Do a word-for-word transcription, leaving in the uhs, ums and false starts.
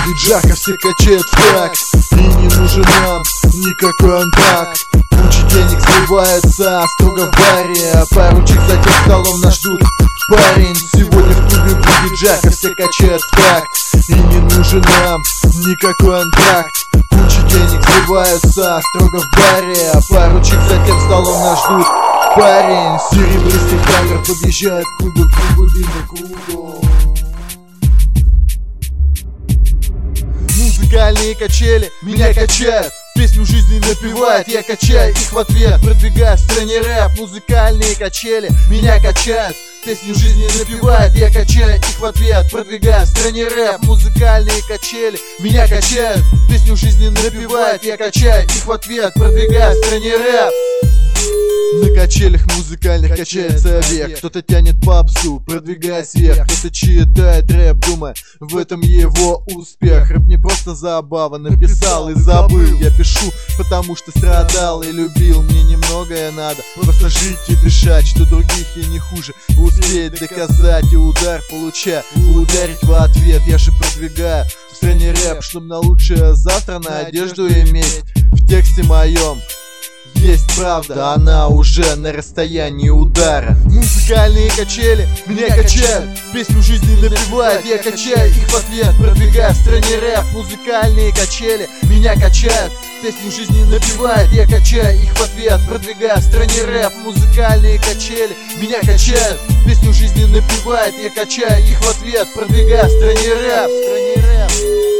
будет жарко, все качают в такт. И не нужен нам никакой антракт. Куча денег сливается строго в баре. Пару чик за тем столом нас ждут. Парень, сегодня в клубе будет жарко, все качают в такт. И не нужен нам никакой антракт. Куча денег сливаются строго в баре. Пару чик за тем столом нас ждут. Парень, серебристый камер подъезжает к клубу, к клубу длинный кругом. Музыкальные качели меня качают, песню жизни напевает, я качаю их в ответ, продвигая в стране рэп. Музыкальные качели меня качают, песню жизни напевает, я качаю их в ответ, продвигая в стране рэп. Музыкальные качели меня качают, песню жизни напевает, я качаю их в ответ, продвигая в стране рэп. На качелях музыкальных качается век. Кто-то тянет попсу, продвигаясь вверх. Кто-то читает рэп, думая, в этом его успех. Рэп не просто забава, написал и забыл. Я пишу, потому что страдал и любил. Мне немногое надо, просто жить и дышать, что других я не хуже. Успеть доказать и удар получая, ударить в ответ. Я же продвигаю в стране рэп, чтобы на лучшее завтра на одежду иметь. В тексте моем есть правда, она уже на расстоянии удара. Музыкальные качели меня качают, песню жизни напевает, я качаю их в ответ, продвигая в стране рэп. Музыкальные качели меня качают, песню жизни напевает, я качаю их в ответ, продвигая в стране рэп. Музыкальные качели меня качают, песню жизни напевает, я качаю их в ответ, продвигая в стране рэп. В стране рэп.